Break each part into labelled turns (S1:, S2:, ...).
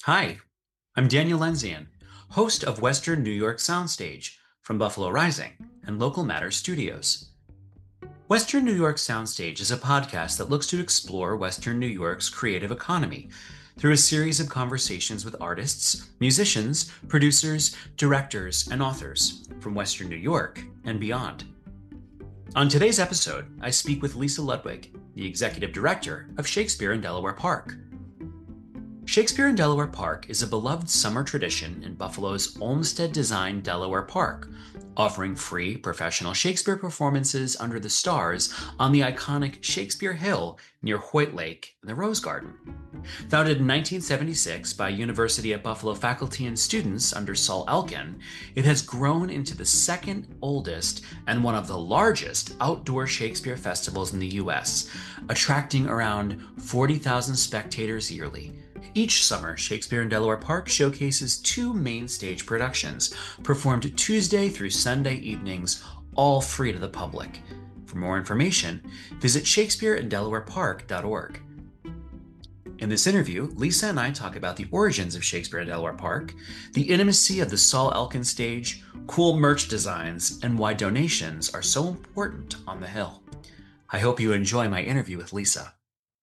S1: Hi, I'm Daniel Lenzian, host of Western New York Soundstage from Buffalo Rising and Local Matter Studios. Western New York Soundstage is a podcast that looks to explore Western New York's creative economy through a series of conversations with artists, musicians, producers, directors, and authors from Western New York and beyond. On today's episode, I speak with Lisa Ludwig, the executive director of Shakespeare in Delaware Park. Shakespeare in Delaware Park is a beloved summer tradition in Buffalo's Olmsted-designed Delaware Park, offering free professional Shakespeare performances under the stars on the iconic Shakespeare Hill near Hoyt Lake in the Rose Garden. Founded in 1976 by University at Buffalo faculty and students under Saul Elkin, it has grown into the second oldest and one of the largest outdoor Shakespeare festivals in the U.S., attracting around 40,000 spectators yearly. Each summer, Shakespeare in Delaware Park showcases two main stage productions, performed Tuesday through Sunday evenings, all free to the public. For more information, visit shakespeareindelawarepark.org. In this interview, Lisa and I talk about the origins of Shakespeare in Delaware Park, the intimacy of the Saul Elkin stage, cool merch designs, and why donations are so important on the Hill. I hope you enjoy my interview with Lisa.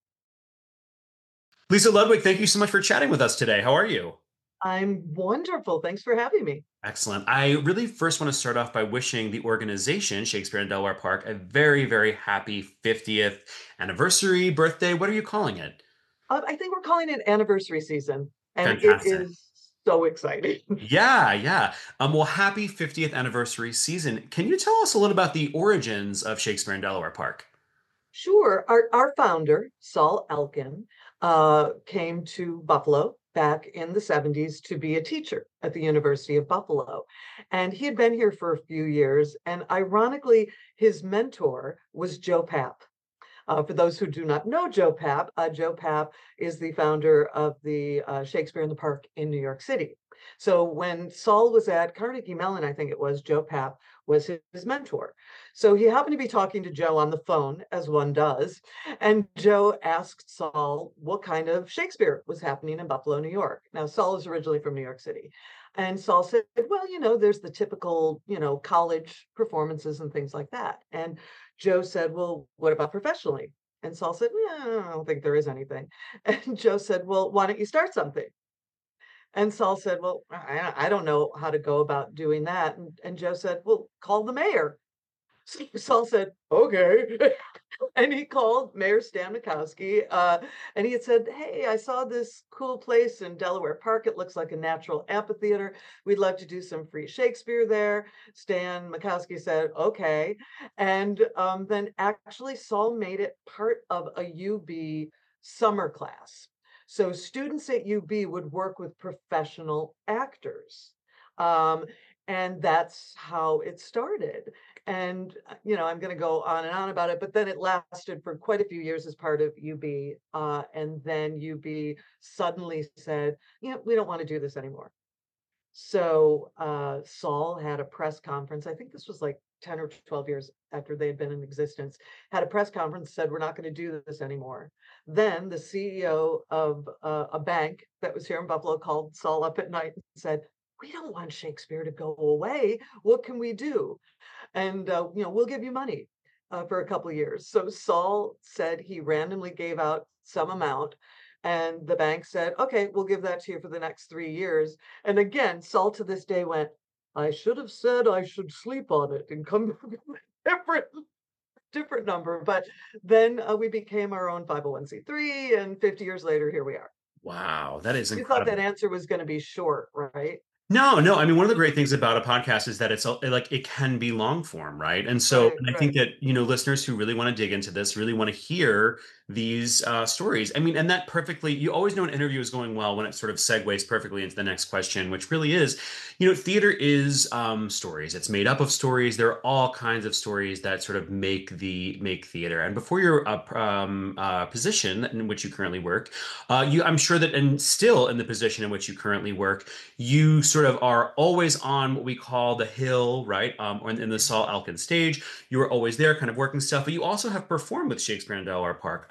S1: Lisa Ludwig, thank you so much for chatting with us today. How are you?
S2: I'm wonderful. Thanks for having me.
S1: Excellent. I really first want to start off by wishing the organization, Shakespeare in Delaware Park, a very, very happy 50th anniversary, birthday. What are you calling it?
S2: I think we're calling it anniversary season, and it
S1: Fantastic.
S2: is so exciting.
S1: Yeah, yeah. Well, happy 50th anniversary season. Can you tell us a little about the origins of Shakespeare in Delaware Park?
S2: Sure. Our founder, Saul Elkin, came to Buffalo back in the 70s to be a teacher at the University of Buffalo. And he had been here for a few years. And ironically, his mentor was Joe Papp. For those who do not know Joe Papp is the founder of the Shakespeare in the Park in New York City. So when Saul was at Carnegie Mellon, I think it was, Joe Papp was his mentor. So he happened to be talking to Joe on the phone, as one does, and Joe asked Saul what kind of Shakespeare was happening in Buffalo, New York. Now, Saul is originally from New York City. And Saul said, well, there's the typical, college performances and things like that. And Joe said, well, what about professionally? And Saul said, yeah, I don't think there is anything. And Joe said, well, why don't you start something? And Saul said, well, I don't know how to go about doing that. And Joe said, well, call the mayor. So Saul said, okay. And he called Mayor Stan Mikowski, and he had said, hey, I saw this cool place in Delaware Park. It looks like a natural amphitheater. We'd love to do some free Shakespeare there. Stan Mikowski said, okay. And then actually Saul made it part of a UB summer class. So students at UB would work with professional actors. Um, and that's how it started. And, I'm going to go on and on about it, but then it lasted for quite a few years as part of UB. And then UB suddenly said, we don't want to do this anymore. So Saul had a press conference. I think this was like 10 or 12 years after they had been in existence, had a press conference, said, we're not going to do this anymore. Then the CEO of a bank that was here in Buffalo called Saul up at night and said, we don't want Shakespeare to go away. What can we do? And we'll give you money for a couple of years. So Saul said he randomly gave out some amount, and the bank said, okay, we'll give that to you for the next 3 years. And again, Saul to this day went, I should have said I should sleep on it and come up with a different number. But then we became our own 501(c)(3, and 50 years later, here we are.
S1: Wow, that is
S2: You thought that
S1: incredible.
S2: answer was going to be short, right?
S1: No, no. I mean, one of the great things about a podcast is that like it can be long form, right? And so,
S2: Right,
S1: and I think
S2: right.
S1: that, listeners who really want to dig into this really want to hear these stories. I mean, and that perfectly, you always know an interview is going well when it sort of segues perfectly into the next question, which really is, theater is stories. It's made up of stories. There are all kinds of stories that sort of make theater. And before your position in which you currently work, I'm sure that, and still in the position in which you currently work, you sort of are always on what we call the Hill, right? Or in the Saul Elkin stage. You were always there kind of working stuff, but you also have performed with Shakespeare in Delaware Park.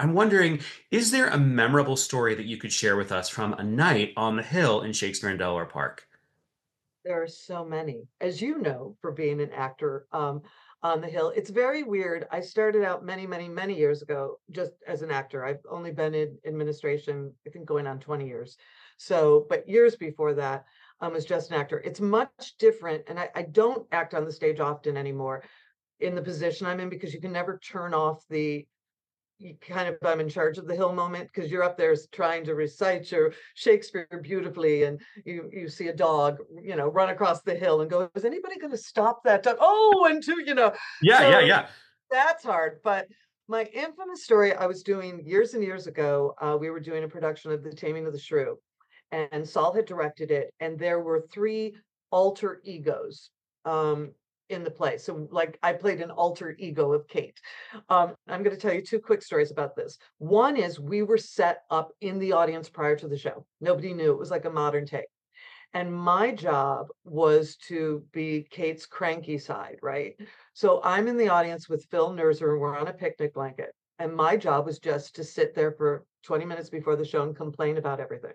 S1: I'm wondering, is there a memorable story that you could share with us from a night on the Hill in Shakespeare in Delaware Park?
S2: There are so many, as you know, for being an actor on the Hill. It's very weird. I started out many, many, many years ago just as an actor. I've only been in administration, I think, going on 20 years. So, but years before that, I was just an actor. It's much different, and I don't act on the stage often anymore in the position I'm in because you can never turn off the you kind of I'm in charge of the Hill moment because you're up there trying to recite your Shakespeare beautifully, and you see a dog, run across the hill and go, is anybody going to stop that dog? Oh, and two,
S1: Yeah, yeah,
S2: so
S1: yeah.
S2: that's hard. But my infamous story I was doing years and years ago, we were doing a production of The Taming of the Shrew, and Saul had directed it, and there were three alter egos um, in the play. So, like, I played an alter ego of Kate. I'm going to tell you two quick stories about this. One is we were set up in the audience prior to the show. Nobody knew it was like a modern take. And my job was to be Kate's cranky side, right? So I'm in the audience with Phil Nerzer, and we're on a picnic blanket. And my job was just to sit there for 20 minutes before the show and complain about everything.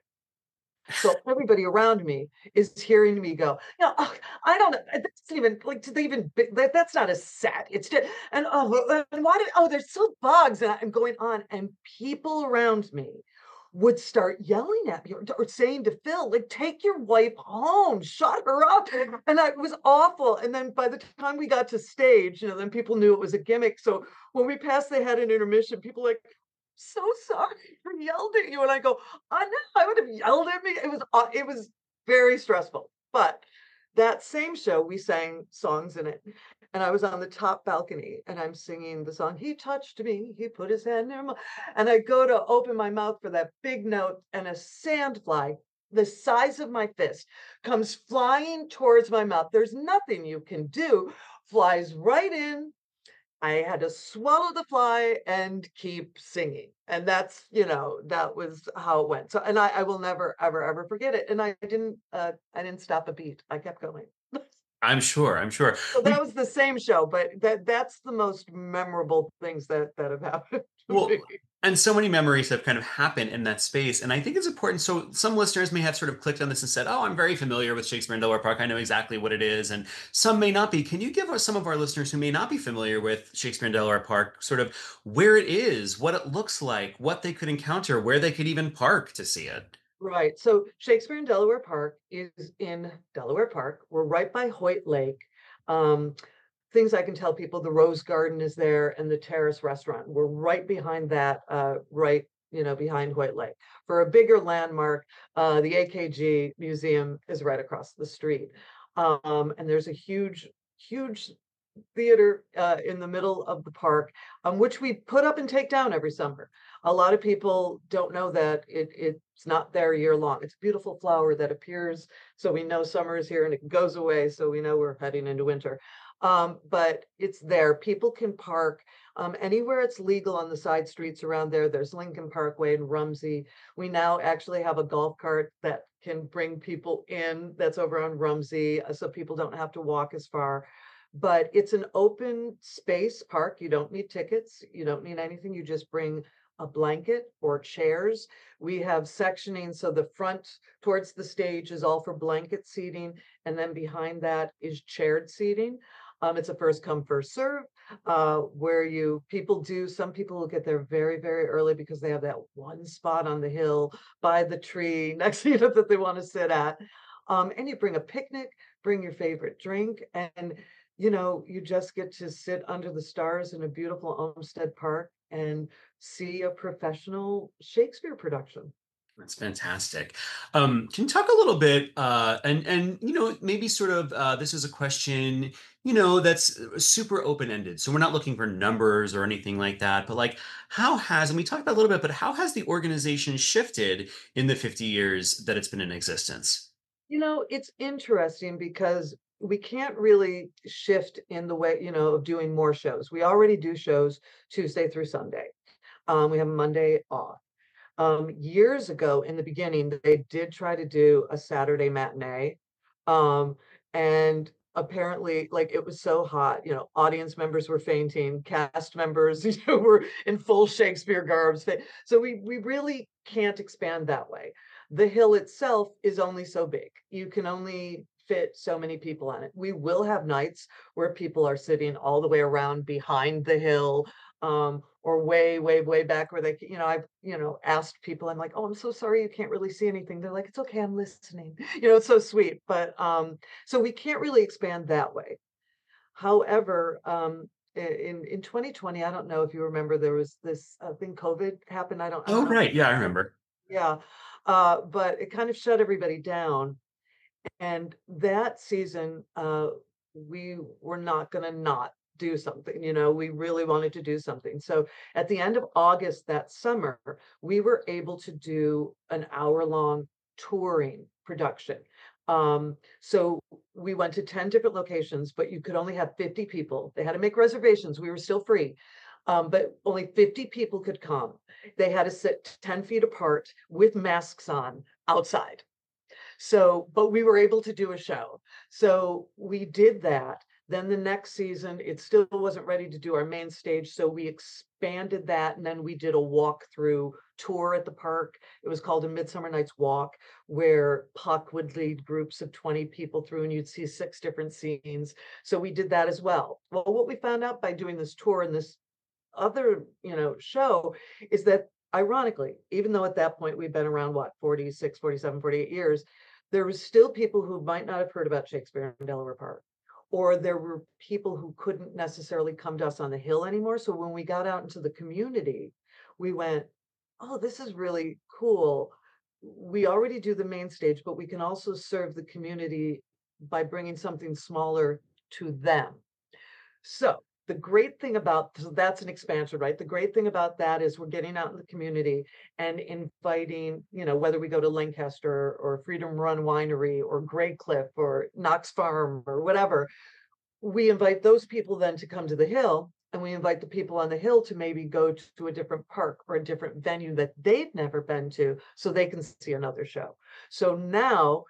S2: So everybody around me is hearing me go, "Oh, I don't know. That's even like, do they even, that's not a set. It's just, and and why did, there's still bugs." And I'm going on, and people around me would start yelling at me or saying to Phil, like, take your wife home, shut her up. And it was awful. And then by the time we got to stage, then people knew it was a gimmick. So when we passed, they had an intermission, people like, so sorry I yelled at you. And I go, I know I would have yelled at me. It was very stressful. But that same show, we sang songs in it. And I was on the top balcony and I'm singing the song, He Touched Me, He Put His Hand near my, and I go to open my mouth for that big note, and a sandfly the size of my fist comes flying towards my mouth. There's nothing you can do, flies right in. I had to swallow the fly and keep singing. And that was how it went. So, and I will never, ever, ever forget it. And I didn't stop a beat. I kept going.
S1: I'm sure. I'm sure.
S2: So that
S1: We,
S2: was the same show, but that's the most memorable things that have happened to me.
S1: well, and so many memories have kind of happened in that space. And I think it's important. So some listeners may have sort of clicked on this and said, "Oh, I'm very familiar with Shakespeare in Delaware Park. I know exactly what it is." And some may not be. Can you give us some of our listeners who may not be familiar with Shakespeare in Delaware Park, sort of where it is, what it looks like, what they could encounter, where they could even park to see it?
S2: Right. So Shakespeare in Delaware Park is in Delaware Park. We're right by Hoyt Lake. Um, Things I can tell people, the Rose Garden is there and the Terrace Restaurant. We're right behind that, right, behind Hoyt Lake. For a bigger landmark, the AKG Museum is right across the street. And there's a huge, huge theater in the middle of the park, which we put up and take down every summer. A lot of people don't know that it's not there year long. It's a beautiful flower that appears, so we know summer is here, and it goes away, so we know we're heading into winter. But it's there. People can park anywhere it's legal on the side streets around there. There's Lincoln Parkway and Rumsey. We now actually have a golf cart that can bring people in that's over on Rumsey, so people don't have to walk as far. But it's an open space park. You don't need tickets. You don't need anything. You just bring a blanket or chairs. We have sectioning. So the front towards the stage is all for blanket seating. And then behind that is chaired seating. It's a first come, first serve, where some people will get there very, very early because they have that one spot on the hill by the tree next to you that they want to sit at. And you bring a picnic, bring your favorite drink, and you just get to sit under the stars in a beautiful Olmsted Park and see a professional Shakespeare production.
S1: That's fantastic. Can you talk a little bit, and maybe sort of this is a question, that's super open-ended. So we're not looking for numbers or anything like that, but like and we talked about a little bit, but how has the organization shifted in the 50 years that it's been in existence?
S2: It's interesting because we can't really shift in the way, of doing more shows. We already do shows Tuesday through Sunday. We have Monday off. Years ago in the beginning, they did try to do a Saturday matinee. Um, and apparently, like, it was so hot, audience members were fainting, cast members, were in full Shakespeare garbs. So we really can't expand that way. The hill itself is only so big. You can only fit so many people on it. We will have nights where people are sitting all the way around behind the hill, or way, way, way back where I've, asked people, I'm like, oh, I'm so sorry you can't really see anything. They're like, it's okay, I'm listening. It's so sweet. But so we can't really expand that way. However, in 2020, I don't know if you remember, there was this thing, COVID happened. I don't
S1: Oh,
S2: know if
S1: right.
S2: you
S1: Yeah, I
S2: remember.
S1: remember.
S2: Yeah. But it kind of shut everybody down. And that season, we were not going to not do something. We really wanted to do something. So at the end of August that summer, we were able to do an hour-long touring production. So we went to 10 different locations, but you could only have 50 people. They had to make reservations. We were still free. But only 50 people could come. They had to sit 10 feet apart with masks on outside. So, but we were able to do a show. So we did that. Then the next season, it still wasn't ready to do our main stage. So we expanded that. And then we did a walkthrough tour at the park. It was called A Midsummer Night's Walk, where Puck would lead groups of 20 people through and you'd see 6 different scenes. So we did that as well. Well, what we found out by doing this tour and this other, show is that ironically, even though at that point we'd been around, what, 46, 47, 48 years, there was still people who might not have heard about Shakespeare in Delaware Park, or there were people who couldn't necessarily come to us on the hill anymore. So when we got out into the community, we went, oh, this is really cool. We already do the main stage, but we can also serve the community by bringing something smaller to them. So the great thing about, so that's an expansion, right? The great thing about that is we're getting out in the community and inviting, whether we go to Lancaster or Freedom Run Winery or Grey Cliff or Knox Farm or whatever, we invite those people then to come to the hill, and we invite the people on the hill to maybe go to a different park or a different venue that they've never been to so they can see another show. So now,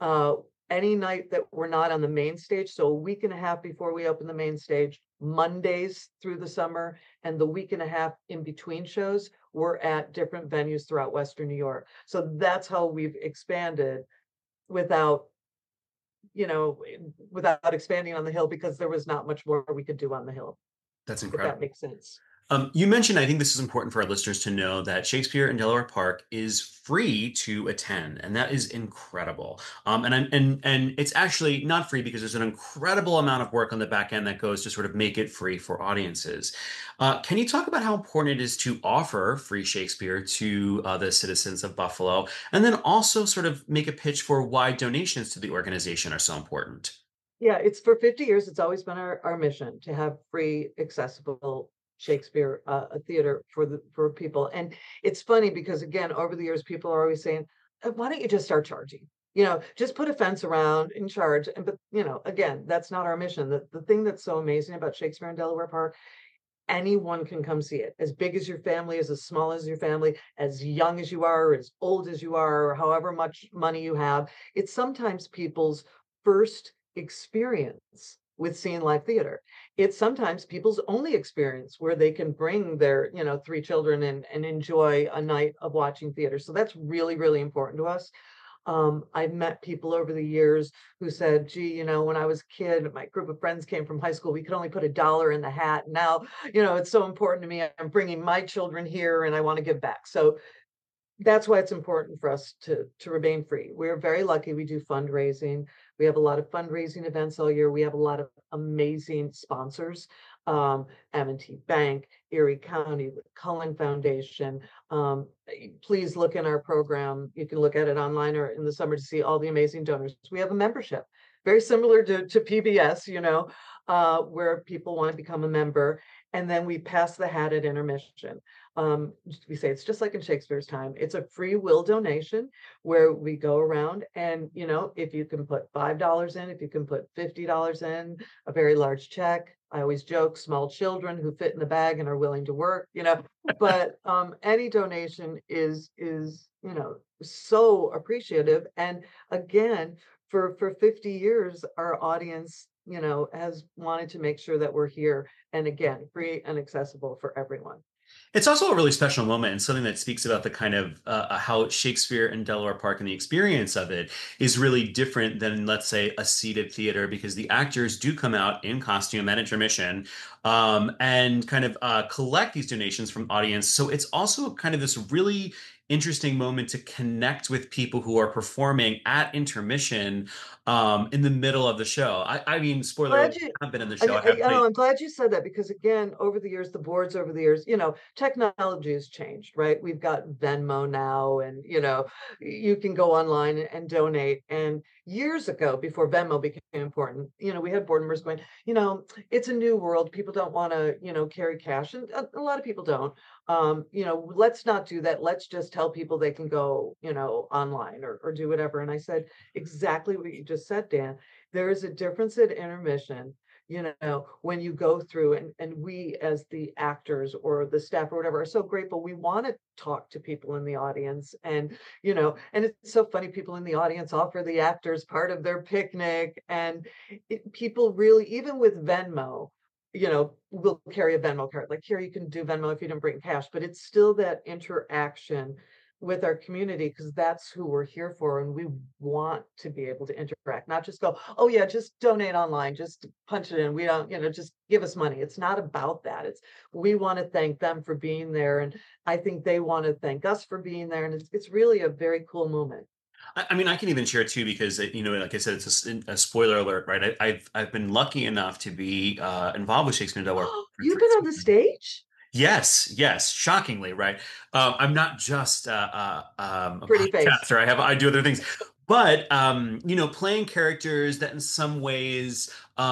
S2: any night that we're not on the main stage, so a week and a half before we open the main stage, Mondays through the summer, and the week and a half in between shows, we're at different venues throughout Western New York. So that's how we've expanded without, you know, without expanding on the hill, because there was not much more we could do on the hill,
S1: That's
S2: if that
S1: incredible.
S2: makes sense.
S1: You mentioned, I think this is important for our listeners to know that Shakespeare in Delaware Park is free to attend, and that is incredible. And it's actually not free because there's an incredible amount of work on the back end that goes to sort of make it free for audiences. Can you talk about how important it is to offer free Shakespeare to the citizens of Buffalo, and then also sort of make a pitch for why donations to the organization are so important?
S2: Yeah, it's for 50 years. It's always been our mission to have free, accessible Shakespeare a theater for people. And it's funny because again, over the years, people are always saying, why don't you just start charging? Just put a fence around and charge. And but again, that's not our mission. The thing that's so amazing about Shakespeare in Delaware Park, anyone can come see it. As big as your family is, as small as your family, as young as you are, as old as you are, or however much money you have. It's sometimes people's first experience with seeing live theater. It's sometimes people's only experience where they can bring their, 3 children and enjoy a night of watching theater. So that's really, really important to us. I've met people over the years who said, gee, when I was a kid, my group of friends came from high school, we could only put $1 in the hat. Now, it's so important to me. I'm bringing my children here and I want to give back. So that's why it's important for us to remain free. We're very lucky. We do fundraising. We have a lot of fundraising events all year. We have a lot of amazing sponsors. M&T Bank, Erie County, the Cullen Foundation. Please look in our program. You can look at it online or in the summer to see all the amazing donors. We have a membership, very similar to PBS, where people want to become a member. And then we pass the hat at intermission. We say it's just like in Shakespeare's time. It's a free will donation where we go around and, if you can put $5 in, if you can put $50 in, a very large check. I always joke, small children who fit in the bag and are willing to work, but any donation is, so appreciative. And again, for 50 years, our audience has wanted to make sure that we're here and again, free and accessible for everyone.
S1: It's also a really special moment and something that speaks about the kind of how Shakespeare in Delaware Park and the experience of it is really different than, let's say, a seated theater because the actors do come out in costume at intermission and kind of collect these donations from audience. So it's also kind of this really interesting moment to connect with people who are performing at intermission in the middle of the show. I mean, spoiler alert,
S2: Glad you
S1: I have been in the
S2: I
S1: show.
S2: mean,
S1: I have played.
S2: I'm glad you said that because again, over the years, the boards over the years, technology has changed, right? We've got Venmo now, and you can go online and donate. And years ago, before Venmo became important, we had board members going, it's a new world. People don't want to, carry cash, and a lot of people don't. Let's not do that. Let's just tell people they can go, online or do whatever. And I said exactly what you just said, Dan. There is a difference at intermission, when you go through and we as the actors or the staff or whatever are so grateful. We want to talk to people in the audience and it's so funny. People in the audience offer the actors part of their picnic and people really, even with Venmo, will carry a Venmo card. Like here, you can do Venmo if you don't bring cash, but it's still that interaction with our community because that's who we're here for and we want to be able to interact, not just go, oh yeah, just donate online, just punch it in, we don't, just give us money. It's not about that. It's we want to thank them for being there and I think they want to thank us for being there and it's really a very cool moment.
S1: I mean, I can even share too because like I said, it's a spoiler alert, right? I've been lucky enough to be involved with Shakespeare in Delaware for
S2: You've
S1: three
S2: been on the
S1: seasons.
S2: stage.
S1: Yes, yes, shockingly, right? I'm not just a
S2: Pretty face.
S1: podcaster. I do other things, but playing characters that in some ways,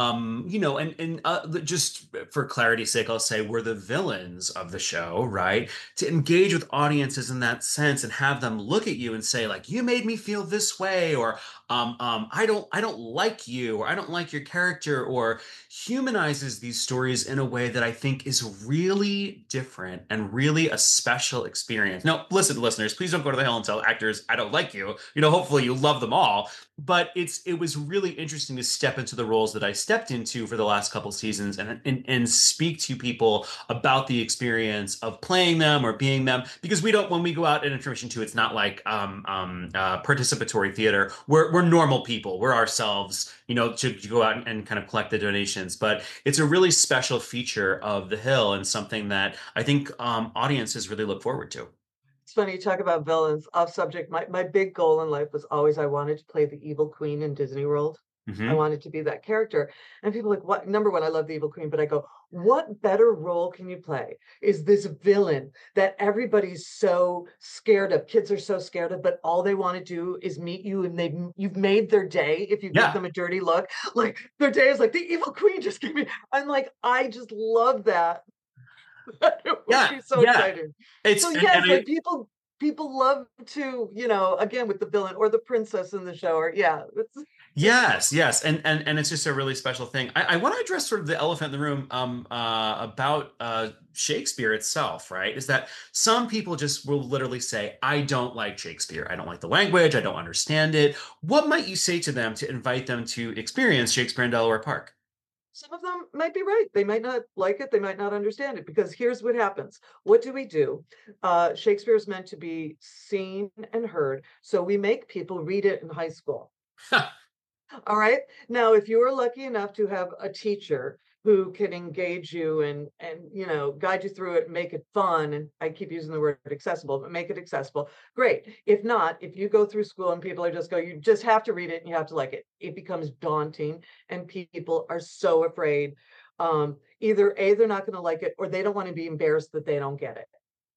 S1: and just for clarity's sake, I'll say we're the villains of the show, right? To engage with audiences in that sense and have them look at you and say, like, you made me feel this way, or I don't like you, or I don't like your character, or humanizes these stories in a way that I think is really different and really a special experience. Now, listen, listeners, please don't go to the hill and tell actors I don't like you. Hopefully you love them all. But it was really interesting to step into the roles that I stepped into for the last couple seasons and speak to people about the experience of playing them or being them because we don't when we go out in intermission too, it's not like participatory theater. We're normal people. We're ourselves, to go out and kind of collect the donations. But it's a really special feature of The Hill and something that I think audiences really look forward to.
S2: It's funny you talk about villains. Off subject, my big goal in life was always I wanted to play the evil queen in Disney World. I
S1: Hmm.
S2: wanted to be that character. And people are like, what? Number one, I love the evil queen, but I go, what better role can you play? Is this villain that everybody's so scared of? Kids are so scared of, but all they want to do is meet you and you've made their day if you give
S1: Yeah,
S2: them a dirty look. Like their day is like the evil queen just gave me. I'm like, I just love that. It would
S1: yeah,
S2: be so
S1: yeah.
S2: exciting. So
S1: It's and
S2: yes,
S1: I
S2: like people love to, again with the villain or the princess in the show, or yeah, it's
S1: Yes, yes, and it's just a really special thing. I want to address sort of the elephant in the room about Shakespeare itself, right? Is that some people just will literally say, "I don't like Shakespeare. I don't like the language. I don't understand it." What might you say to them to invite them to experience Shakespeare in Delaware Park?
S2: some of them might be right. They might not like it, they might not understand it, because here's what happens. What do we do? Shakespeare is meant to be seen and heard, so we make people read it in high school. All right. Now, if you are lucky enough to have a teacher who can engage you and guide you through it, make it fun, and I keep using the word accessible, but make it accessible, great. If not, if you go through school and people are just go, you just have to read it and you have to like it. It becomes daunting, and people are so afraid. Either A, they're not going to like it, or they don't want to be embarrassed that they don't get it.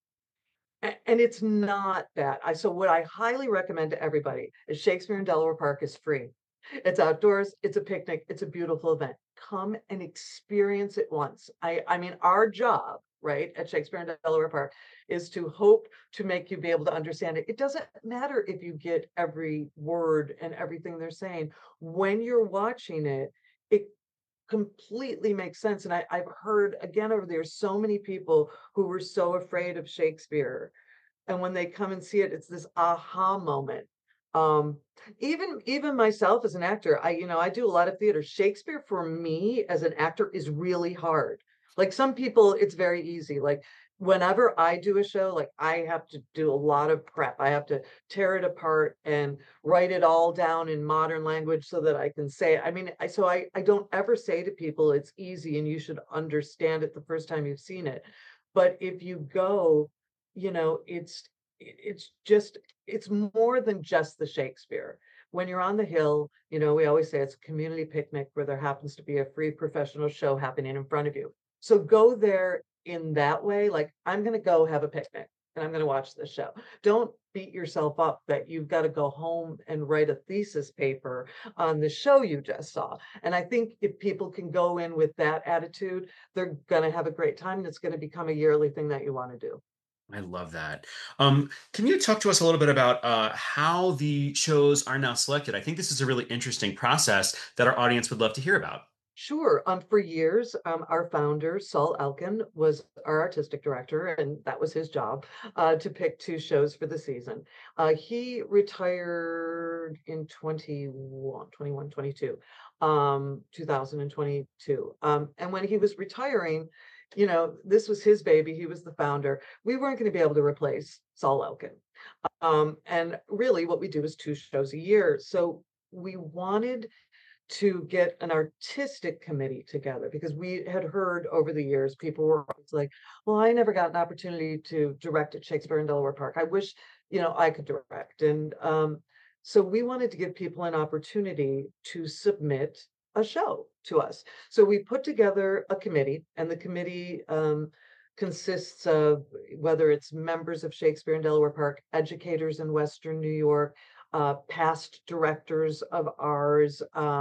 S2: And it's not that. So what I highly recommend to everybody is Shakespeare in Delaware Park is free. It's outdoors, it's a picnic, it's a beautiful event. Come and experience it once. I mean, our job, right, at Shakespeare in Delaware Park is to hope to make you be able to understand it. It doesn't matter if you get every word and everything they're saying. When you're watching it, it completely makes sense. And I've heard again over there so many people who were so afraid of Shakespeare. And when they come and see it, it's this aha moment. Um, even myself as an actor, I do a lot of theater. Shakespeare for me as an actor is really hard. Like some people, it's very easy. Like whenever I do a show, like I have to do a lot of prep. I have to tear it apart and write it all down in modern language so that I can say it. I mean, I don't ever say to people it's easy and you should understand it the first time you've seen it. But if you go, it's just it's more than just the Shakespeare. When you're on the Hill, we always say it's a community picnic where there happens to be a free professional show happening in front of you. So go there in that way, like I'm going to go have a picnic and I'm going to watch this show. Don't beat yourself up that you've got to go home and write a thesis paper on the show you just saw. And I think if people can go in with that attitude, they're going to have a great time and it's going to become a yearly thing that you want to do.
S1: I love that. Can you talk to us a little bit about how the shows are now selected? I think this is a really interesting process that our audience would love to hear about.
S2: Sure. For years, our founder, Saul Elkin, was our artistic director, and that was his job to pick two shows for the season. He retired in 2022. And when he was retiring, this was his baby. He was the founder. We weren't going to be able to replace Saul Elkin. And really, what we do is two shows a year. So we wanted to get an artistic committee together because we had heard over the years people were always like, well, I never got an opportunity to direct at Shakespeare in Delaware Park. I wish, I could direct. And so we wanted to give people an opportunity to submit a show to us. So we put together a committee, and the committee consists of whether it's members of Shakespeare in Delaware Park, educators in Western New York, past directors of ours,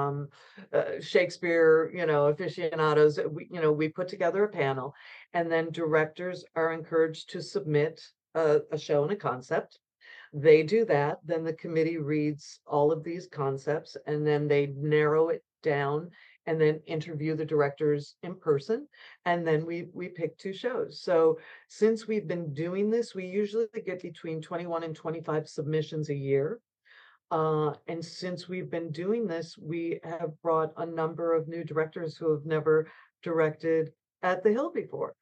S2: Shakespeare, aficionados. We put together a panel, and then directors are encouraged to submit a show and a concept. They do that, then the committee reads all of these concepts, and then they narrow it down and then interview the directors in person, and then we pick two shows. So since we've been doing this, we usually get between 21 and 25 submissions a year. And since we've been doing this, we have brought a number of new directors who have never directed at the Hill before.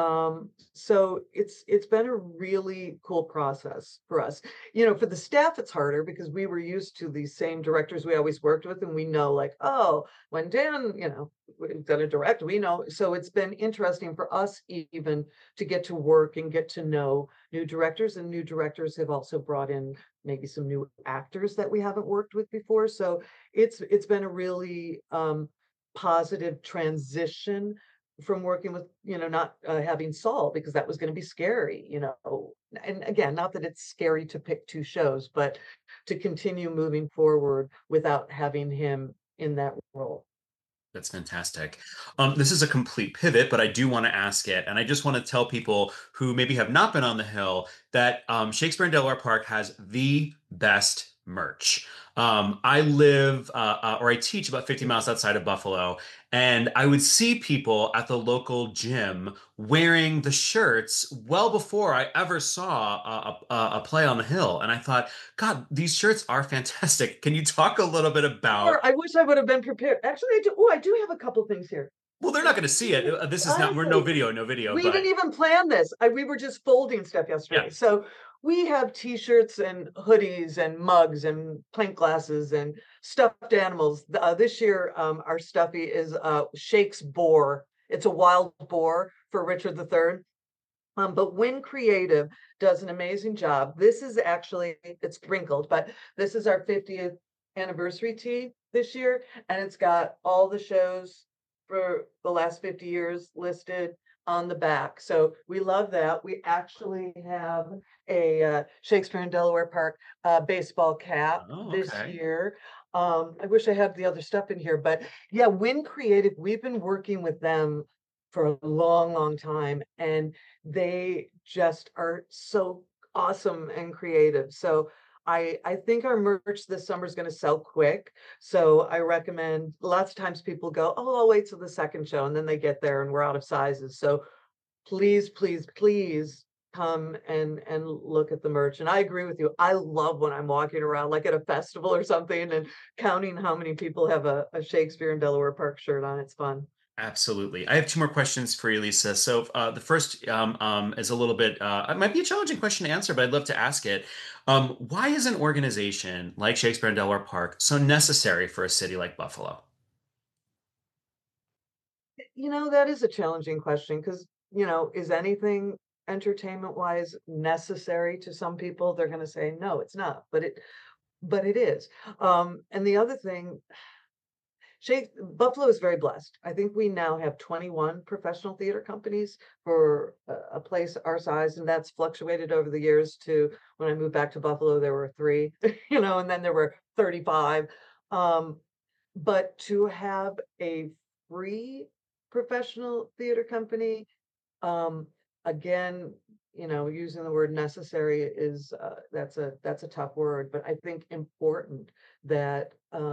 S2: So it's been a really cool process for us. For the staff, it's harder because we were used to these same directors we always worked with, and we know like, oh, when Dan, going to direct, we know. So it's been interesting for us even to get to work and get to know new directors, and new directors have also brought in maybe some new actors that we haven't worked with before. So it's been a really positive transition from working with, not having Saul, because that was going to be scary, and again, not that it's scary to pick two shows, but to continue moving forward without having him in that role.
S1: That's fantastic. This is a complete pivot, but I do want to ask it. And I just want to tell people who maybe have not been on the Hill that Shakespeare in Delaware Park has the best merch. I live or I teach about 50 miles outside of Buffalo, and I would see people at the local gym wearing the shirts well before I ever saw a play on the Hill. And I thought, God, these shirts are fantastic. Can you talk a little bit about?
S2: Or I wish I would have been prepared. Actually, I do. Oh, I do have a couple things here.
S1: Well, they're not going to see it. This is not, we're no
S2: Honestly,
S1: video, no video,
S2: we didn't
S1: but
S2: even plan this. We were just folding stuff
S1: yeah.
S2: yesterday. So we have t-shirts and hoodies and mugs and pint glasses and stuffed animals. This year, our stuffy is Shakes boar. It's a wild boar for Richard III. But Win Creative does an amazing job. This is actually, it's sprinkled, but this is our 50th anniversary tee this year, and it's got all the shows for the last 50 years listed on the back. So we love that. We actually have a Shakespeare in Delaware Park baseball cap
S1: Oh,
S2: this
S1: okay.
S2: year. I wish I had the other stuff in here, but yeah, Win Creative, we've been working with them for a long, long time, and they just are so awesome and creative. So I think our merch this summer is going to sell quick. So I recommend, lots of times people go, oh, I'll wait till the second show, and then they get there and we're out of sizes. So please, please, please come and look at the merch. And I agree with you. I love when I'm walking around like at a festival or something and counting how many people have a Shakespeare in Delaware Park shirt on. It's fun.
S1: Absolutely. I have two more questions for you, Lisa. So the first is a little bit, it might be a challenging question to answer, but I'd love to ask it. Why is an organization like Shakespeare in Delaware Park so necessary for a city like Buffalo?
S2: That is a challenging question because, is anything entertainment wise necessary to some people? They're going to say, no, it's not, but it is. And the other thing, Buffalo is very blessed. I think we now have 21 professional theater companies for a place our size, and that's fluctuated over the years to when I moved back to Buffalo, there were three, and then there were 35. Um, but to have a free professional theater company, um, again, using the word necessary is that's a tough word, but I think important that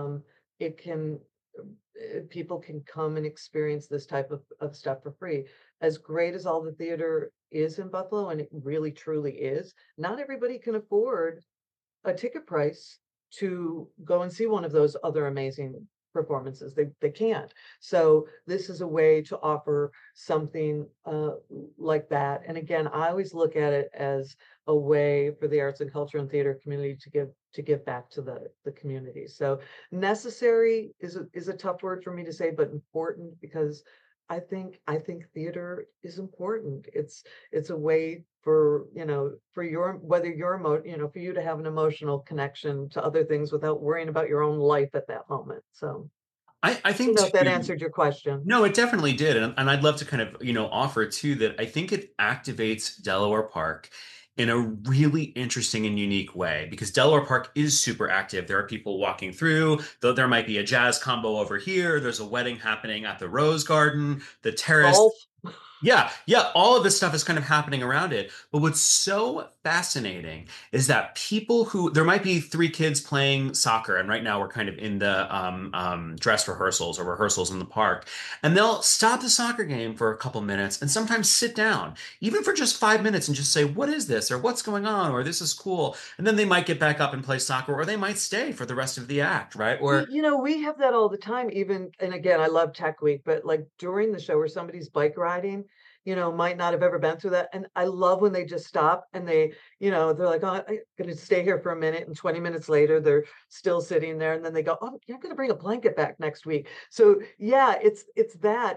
S2: it can people can come and experience this type of stuff for free. As great as all the theater is in Buffalo, and it really truly is, not everybody can afford a ticket price to go and see one of those other amazing performances. They can't. So this is a way to offer something like that. And again, I always look at it as a way for the arts and culture and theater community to give back to the community. So necessary is a tough word for me to say, but important because I think theater is important. It's a way for for your whether you're for you to have an emotional connection to other things without worrying about your own life at that moment. So
S1: I
S2: I don't
S1: think
S2: know if that
S1: too.
S2: answered your question.
S1: No, it definitely did. And I'd love to kind of, offer too that I think it activates Delaware Park in a really interesting and unique way because Delaware Park is super active. There are people walking through, though there might be a jazz combo over here. There's a wedding happening at the Rose Garden, the terrace.
S2: Golf.
S1: Yeah, yeah, all of this stuff is kind of happening around it. But what's so fascinating is that people who there might be three kids playing soccer, and right now we're kind of in the dress rehearsals or rehearsals in the park, and they'll stop the soccer game for a couple minutes and sometimes sit down, even for just 5 minutes, and just say, "What is this?" or "What's going on?" or "This is cool," and then they might get back up and play soccer, or they might stay for the rest of the act, right? Or
S2: We have that all the time, even, and again, I love Tech Week, but like during the show where somebody's bike riding, might not have ever been through that. And I love when they just stop and they're like, oh, I'm gonna stay here for a minute. And 20 minutes later, they're still sitting there. And then they go, oh, you're gonna bring a blanket back next week. So yeah, it's that.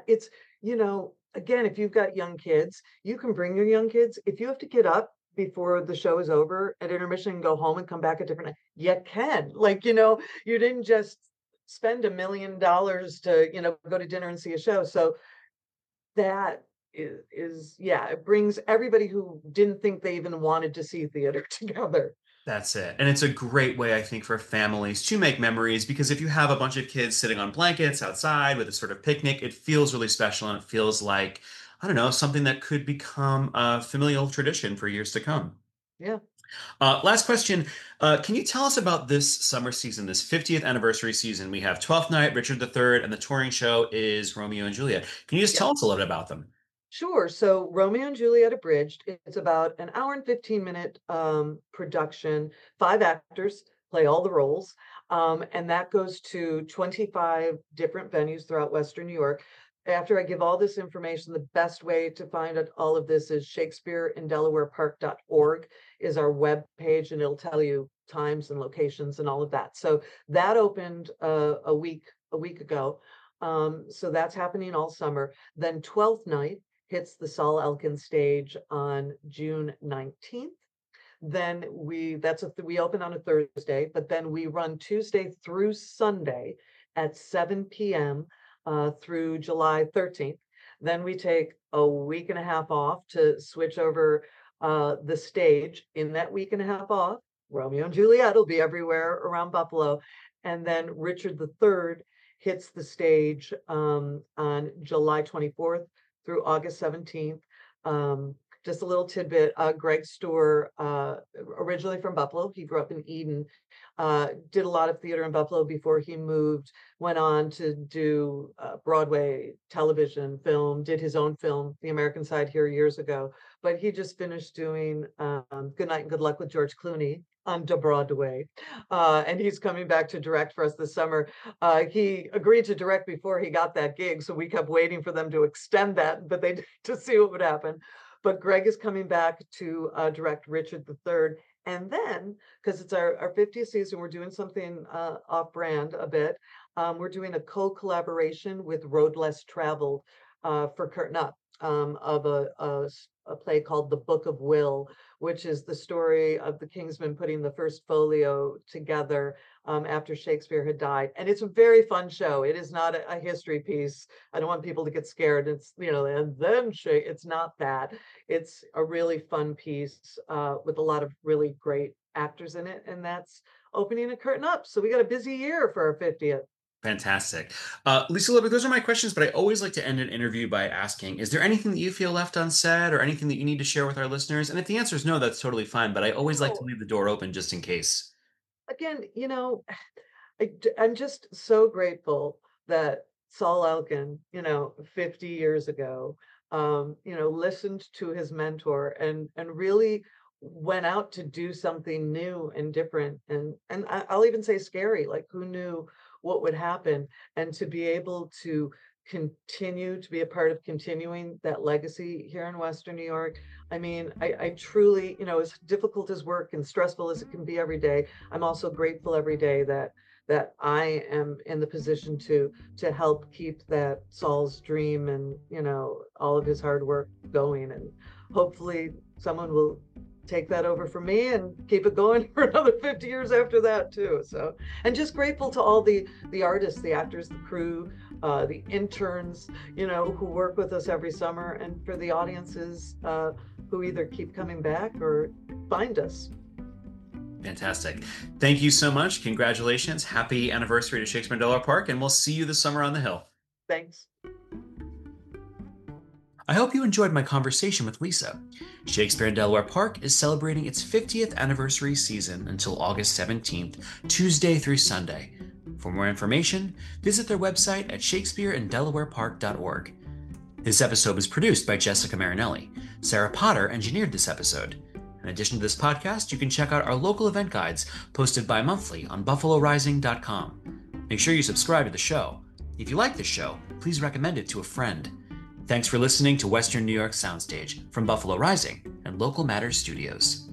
S2: Again, if you've got young kids, you can bring your young kids. If you have to get up before the show is over at intermission and go home and come back a different night, you can. You didn't just spend $1 million to go to dinner and see a show. So that is yeah, it brings everybody who didn't think they even wanted to see theater together.
S1: that's it. And it's a great way, I think, for families to make memories because if you have a bunch of kids sitting on blankets outside with a sort of picnic, it feels really special and it feels like, I don't know, something that could become a familial tradition for years to come.
S2: Yeah.
S1: Last question. Can you tell us about this summer season, this 50th anniversary season? We have Twelfth Night, Richard III, and the touring show is Romeo and Juliet. Can you just
S2: Yeah.
S1: tell us a little bit about them?
S2: Sure. So Romeo and Juliet Abridged, it's about an hour and 15-minute production. Five actors play all the roles. And that goes to 25 different venues throughout Western New York. After I give all this information, the best way to find out all of this is shakespeareindelawarepark.org is our web page, and it'll tell you times and locations and all of that. So that opened a week ago. So that's happening all summer. Then 12th night hits the Saul Elkin stage on June 19th. Then we open on a Thursday, but then we run Tuesday through Sunday at 7 p.m. Through July 13th. Then we take a week and a half off to switch over the stage. In that week and a half off, Romeo and Juliet will be everywhere around Buffalo. And then Richard III hits the stage on July 24th through August 17th. just a little tidbit. Greg Stohr, originally from Buffalo, he grew up in Eden, did a lot of theater in Buffalo before he moved, went on to do Broadway, television, film, did his own film, The American Side, here years ago. But he just finished doing Good Night and Good Luck with George Clooney on the Broadway. And he's coming back to direct for us this summer. He agreed to direct before he got that gig, so we kept waiting for them to extend that, but they to see what would happen. But Greg is coming back to direct Richard III. And then, because it's our 50th season, we're doing something off-brand a bit. We're doing a co-collaboration with Road Less Traveled for Curtain Up, of a play called The Book of Will, which is the story of the Kingsmen putting the first folio together after Shakespeare had died. And it's a very fun show. It is not a history piece. I don't want people to get scared. It's, and then it's not that. It's a really fun piece with a lot of really great actors in it. And that's opening a Curtain Up. So we got a busy year for our 50th.
S1: Fantastic. Lisa Lippert, those are my questions, but I always like to end an interview by asking, is there anything that you feel left unsaid or anything that you need to share with our listeners? And if the answer is no, that's totally fine, but I always like to leave the door open just in case.
S2: Again, I'm just so grateful that Saul Elkin, 50 years ago, listened to his mentor and really went out to do something new and different. And I'll even say scary, like who knew what would happen, and to be able to continue to be a part of continuing that legacy here in Western New York. I mean, I truly, as difficult as work and stressful as it can be every day, I'm also grateful every day that I am in the position to help keep that Saul's dream and, all of his hard work going. And hopefully someone will take that over from me and keep it going for another 50 years after that too. So, and just grateful to all the artists, the actors, the crew, the interns, who work with us every summer, and for the audiences who either keep coming back or find us.
S1: Fantastic. Thank you so much. Congratulations. Happy anniversary to Shakespeare in Delaware Park, and we'll see you this summer on the Hill.
S2: Thanks.
S1: I hope you enjoyed my conversation with Lisa. Shakespeare in Delaware Park is celebrating its 50th anniversary season until August 17th, Tuesday through Sunday. For more information, visit their website at shakespeareindelawarepark.org. This episode was produced by Jessica Marinelli. Sarah Potter engineered this episode. In addition to this podcast, you can check out our local event guides posted bi-monthly on buffalorising.com. Make sure you subscribe to the show. If you like the show, please recommend it to a friend. Thanks for listening to Western New York Soundstage from Buffalo Rising and Local Matters Studios.